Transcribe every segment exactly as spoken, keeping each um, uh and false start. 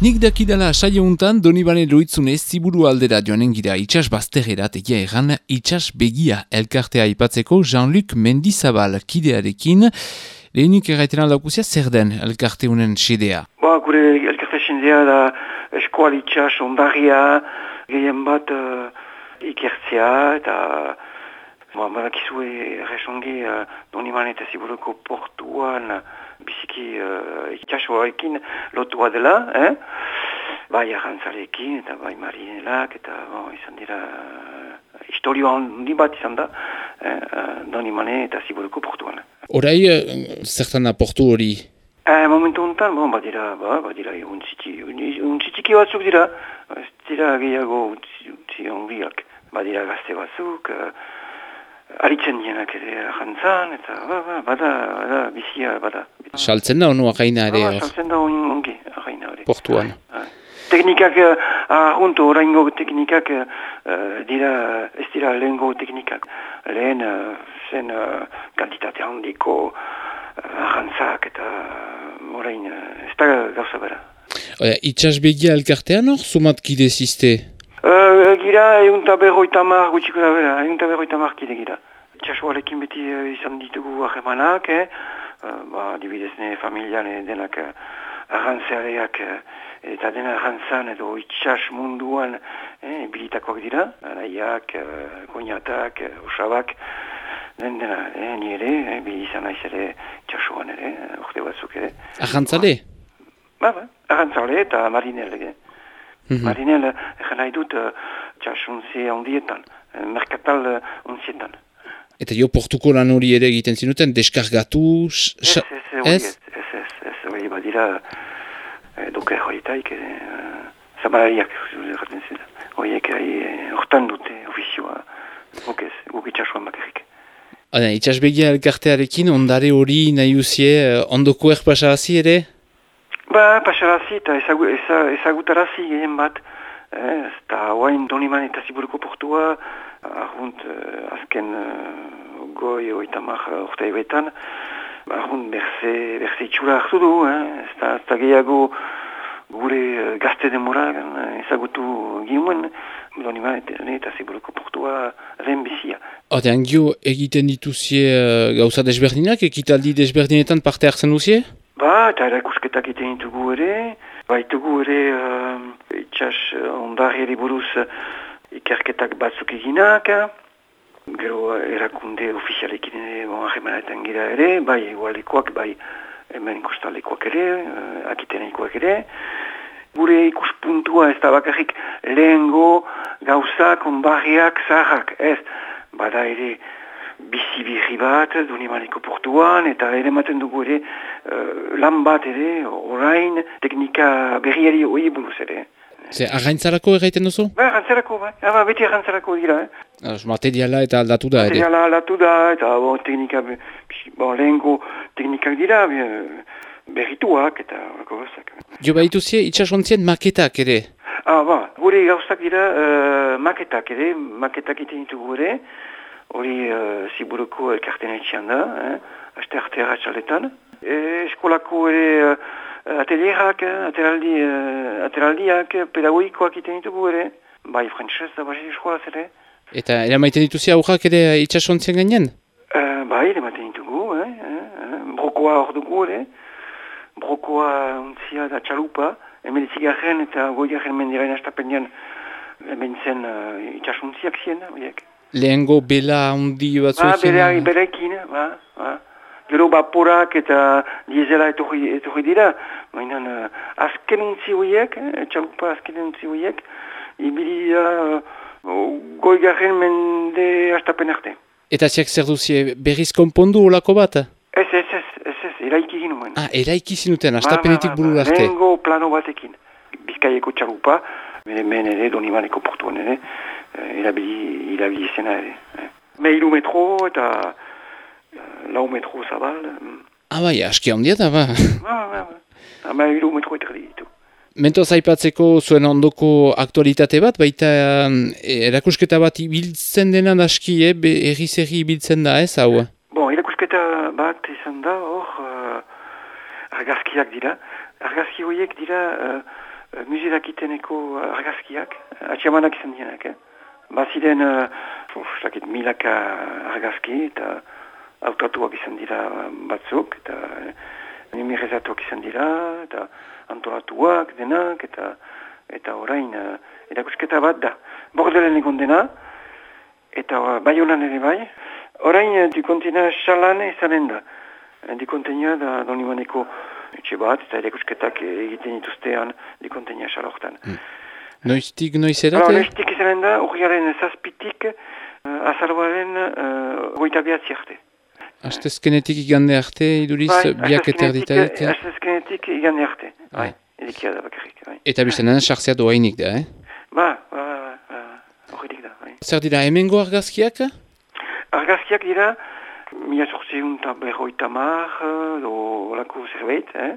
Nik dakidala saio untan Donibane Loitzunez ziburu aldera joanen gira itxas bazterrerat egia egan itxas begia elkartea aipatzeko Jean-Luc Mendizabal kidearekin. Lehenik erraiten aldakuzia zer den elkarteunen xedea? Ba, gure elkarte xedea da eskual itxas ondarria gehien bat uh, ikertzea eta ba, badakizue erresongi uh, Donibane eta ziburuko portuan biziki uh, itxasoarekin lotua dela, eh? Bai arrantzarekin eta bai marinelak eta bon, izan dira uh, historio handi bat izan da eh, uh, Donibane eta ziburuko portuan. Orai, uh, zertan da portu hori? Eh, momentu honetan, bon, badira, ba, badira untziti, untzitiki batzuk dira, ez dira gehiago untzi ongiak, badira gazte batzuk, uh, aritzen dienak ere jantzan, eta ba, ba, bada, bada, bizia, bada. Saltzen da onu againa ere? Ba, saltzen da ongi againa ere. Portuan. Ba, ba. Teknikak, ahuntu, uh, oraingo teknikak uh, dira, ez dira lehengo teknikak. Lehen uh, zen uh, kantitate handiko uh, jantzak eta uh, orain uh, ez da gauza bera. Itxas begia elkartean hor, sumat kide ziste? Uh, gira, egun taberroita mar gutxiko da bera, egun taberroita mar kide gira. Itxasuarekin beti uh, izan ditugu ahemanak, eh? Uh, ba, dibidezne familian denak uh, arrantzeareak uh, eta dena arrantzan edo itxas munduan eh, bilitakoak dira, araiak, uh, koñatak, uh, osabak, den dena, eh, ni ere, eh, bili izan naiz ere itxasuan ere, urte batzuk ere. Arrantzale? Ba, ba, arrantzale eta marinel ere. Mm-hmm. Marinel, egin nahi dut, uh, txasuntze ondietan, uh, merkatal uh, onzietan. Eta jo portuko lan hori ere egiten zinuten, deskargatu... Ez, ez, ez, ez, ez, ez, hori badira doker horitaik, zabalariak, erraten zen, horiek hortan dute ofizioa, guk ez, guk itxasuan bakarrik. Itxasbegia elkartearekin, ondare hori nahi uzie, ondoko erpasarazi ere? Ba, pasarazi eta ezagutarazi gehien bat, eta oain Donibane eta ziburuko portua, argunt uh, azken uh, goi oita mar orta ebetan, argunt berze, berze itxura hartu du, eh? ez da gehiago gure uh, gazte demora uh, ezagutu gimuen, Donibane eta ziburuko portua lehen bizia. Otean gio egiten dituzie uh, gauza desberdinak, ekitaldi desberdinetan parte hartzen duzie? Ba, eta erakusketak egiten ditugu ere, baitugu ere uh, itxas uh, ondarri ere buruz uh, ikerketak batzuk eginak, gero erakunde ofizialekin ere bon, ahemanetan gira ere, bai egualekoak, bai hemen kostalekoak ere, uh, akitenekoak ere. Gure ikuspuntua ez da bakarrik lehengo gauzak, onbarriak, zaharrak, ez, bada ere bizi birri bat, Donibaneko portuan, eta ere maten dugu ere uh, lan bat ere, orain, teknika berriari hori buruz ere. Ze, arraintzarako egiten duzu? Ba, arraintzarako, ba. Aba, beti arraintzarako dira, eh? Az, materiala eta aldatu da, ere? Materiala aldatu da, eta bon, teknika, bon, lehenko teknikak dira, berrituak, eta horako gauzak. Jo bahituzie, itxasontzien maketak, ere? Ah, ba, gure gauzak dira uh, maketak, ere? Maketak iten ditugu ere, hori uh, ziburuko elkarten etxean da, eh? Aste artera txaletan. E, eskolako ere... Uh, Atelierak, atelaldi, atelaldiak, pedagogikoak iten ditugu ere, bai frantzez da basi eskolaz ere. Eta eramaiten dituzi aurrak ere itxasontzien gainen? Uh, bai, eramaiten ditugu, eh, eh, brokoa hor dugu ere, brokoa untzia da txalupa, emeritzigarren eta goigarren mendirain astapenean hemen zen uh, itxasontziak zien, horiek. Lehengo bela hundi batzu zen? Ba, beleekin, ba, ba. Gero baporak eta diesela etorri, etorri dira, mainan uh, azken untzi horiek, eh, txalupa azken untzi horiek, ibili uh, goigarren mende astapen arte. Eta ziak zer duzie, berriz konpondu olako bat? Ez, ez, ez, ez, ez, eraiki ginuen. Ah, eraiki zinuten, astapenetik ba, ba, ba, buru arte. Lehengo plano batekin. Bizkaieko txalupa, men ere, Donibaneko portuan ere, irabili, irabili zena ere. Eh. Me hiru metro eta... lau metro zabal. Ah, bai, aski handia da, ba. Ba, ba, ba. Ama hiru metro eterdi ditu. Mentoz aipatzeko zuen ondoko aktualitate bat, baita erakusketa bat ibiltzen dena aski, eh? Erri-zerri ibiltzen da, ez, hau? Bon, erakusketa bat izan da, hor, uh, argazkiak dira. Argazki horiek dira uh, museakiteneko argazkiak, atxamanak izan dienak, eh? Baziren, uh, uf, milaka argazki eta autatuak izan dira batzuk, eta numerizatuak izan dira, eta antolatuak denak, eta eta orain uh, erakusketa bat da. Bordelen egon dena, eta uh, bai honan ere bai. Orain uh, dikontina xalan izanen da. Dikontina da donimaneko etxe bat, eta erakusketak egiten dituztean dikontina xalortan. Hmm. Noiztik noiz erate? Noiztik izanen da, urriaren zazpitik, uh, azaroaren uh, goita behatzi arte. Astezkenetik igande arte, iduriz, bai, biak eta erditarik? Astezkenetik igande arte, bai, edikia da bakarrik, bai. Eta biztenan, sartzea doainik da, eh? Ba, ba, ba, horretik da, bai. Zer dira, hemengo argazkiak? Argazkiak dira, mila sortzeun eta berroita mar, do olako zerbait, eh?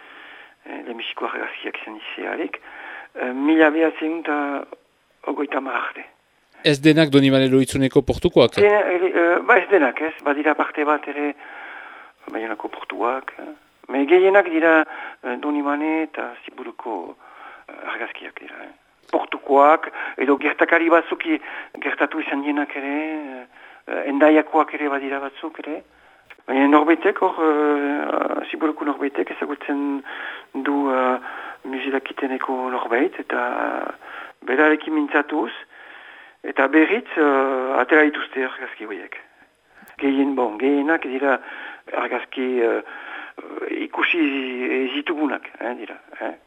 Lemiziko argazkiak izan dizealik, mila behatzeun eta ogoita mar arte. Ez denak Donibane Lohitzuneko portukoak? Dena, e, ba ez denak, ez, badira parte bat ere Baionako portuak. Eh? Me gehienak dira eh, Donibane eta Ziburuko eh, argazkiak dira. Eh? Portukoak, edo gertakari batzuki gertatu izan dienak ere, eh, endaiakoak ere badira batzuk ere. Baina norbaitek, hor, uh, Ziburuko norbaitek ezagutzen du uh, museakiteneko norbait, eta uh, berarekin mintzatuz, eta berriz uh, atera dituzte argazki horiek. Gehien, bon, gehienak dira argazki uh, ikusi ezitugunak, eh, dira. Eh?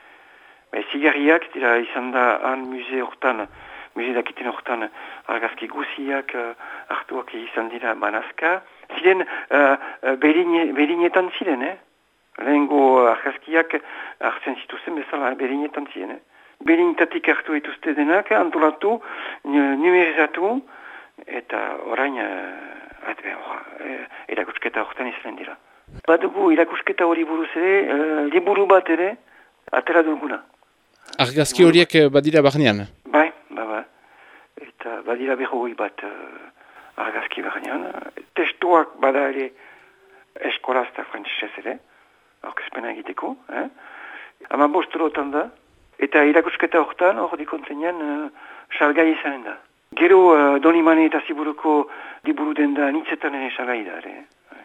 Ba, zigarriak dira izan da han muse hortan, muse dakiten hortan argazki guziak uh, hartuak izan dira banazka. Ziren, uh, berine, berinetan ziren, eh? Lehengo argazkiak hartzen zituzten bezala berinetan ziren, eh? Berinetatik hartu dituzte denak, antolatu, numerizatu, eta orain, uh, atbe, uh, erakusketa horretan izan dira. Badugu erakusketa hori buruz ere, uh, liburu bat ere, atera duguna. Argazki horiek badira barnean? Bai, ba, ba. Eta badira berrogei bat uh, argazki barnean. Testuak bada ere eskolaz eta frantzesez ere, aurkezpena egiteko. Eh? Ama bostorotan da. Eta irakusketa horretan, hor dikontenean, uh, salgai izanen da. Gero uh, Donibane eta Ziburuko liburu den da nitzetan ere salgai da ere.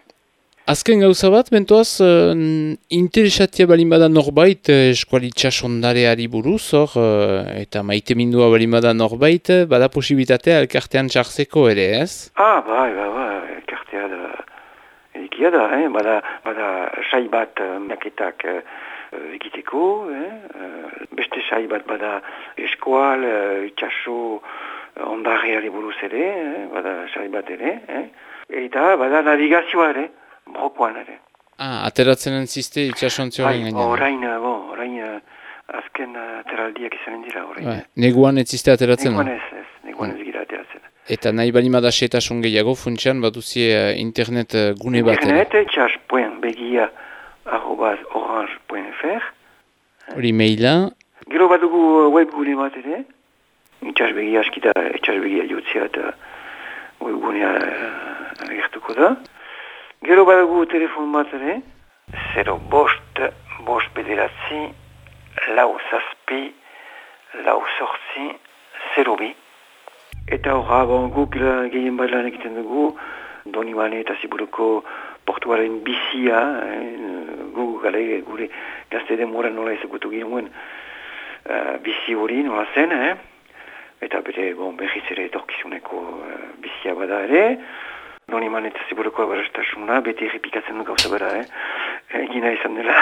Azken gauza bat, bentoaz, uh, interesatia balin bada norbait uh, eskualitza sondareari buruz, hor, uh, eta maite mindua balin bada norbait, bada posibilitatea elkartean txarzeko ere, ez? Ah, bai, bai, bai, elkartea da, edikia da, eh? bada, bada sai bat uh, maketak uh, egiteko, eh? uh, beste sai bat bada eskual, uh, itxaso, uh, ondarreari buruz ere, eh? bada sai bat ere, eh? Eta bada navigazioa ere. Brokoan ere. Ah, ateratzen entziste itxasontzioaren gainean. Bai, orain, bo, orain uh, azken uh, ateraldiak izanen dira, orain. Bai. Neguan etziste ateratzen? Neguan ez, ez, neguan ez gira ateratzen. Eta nahi balimada setasun gehiago, funtsian baduzie uh, internet uh, gune bat. Internet, etxas puntu begia arrobaz orange puntu fr. Hori maila. Gero badugu web gune bat ere. Etxas begia askita, etxas begia jotzea eta web gunea uh, agertuko da. Gero badugu telefon bat ere, zero bost, bost bederatzi, lau zazpi, lau sortzi, zero bi. Eta horra, bon, guk gehien bat lan egiten dugu, Donibane eta Ziburuko portuaren bizia, eh, gu gale gure gazte demora nola ezagutu ginen uh, bizi hori nola zen, eh? Eta bere, bon, behiz ere etorkizuneko uh, bizia bada ere, Donibane eta Ziburuko abarastasuna, beti errepikatzen du gauza bera, eh? Egina izan dela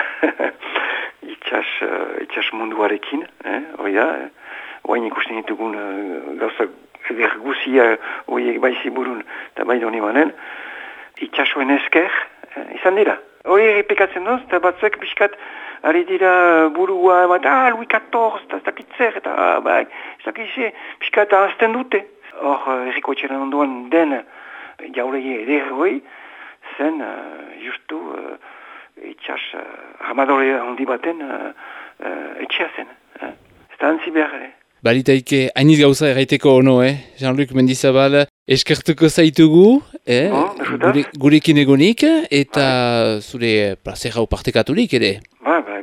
itxas, uh, itxas munduarekin, eh? Hoi da, oain ikusten ditugun uh, gauza eder guzia horiek bai Ziburun eta bai Donibanen, itxasoen esker eh, izan dira. Hori errepikatzen duz, eta batzuek pixkat ari dira burua, bat, ah, Louis quatorze, eta ez dakitzer, eta ah, bai, ez dakitze, pixkat ahazten dute. Hor, erriko etxeran ondoan den jauregi eder hori, zen, uh, justu, uh, itxas, uh, armadore handi baten uh, uh, etxea zen. Eh? Ez da antzi behar ere. Balitaike, hainiz gauza erraiteko ono, eh? Jean-Luc Mendizabal, eskertuko zaitugu, eh? Bon, Gure, gurekin egonik, eta zure plazera upartekaturik ere. Ba, ba.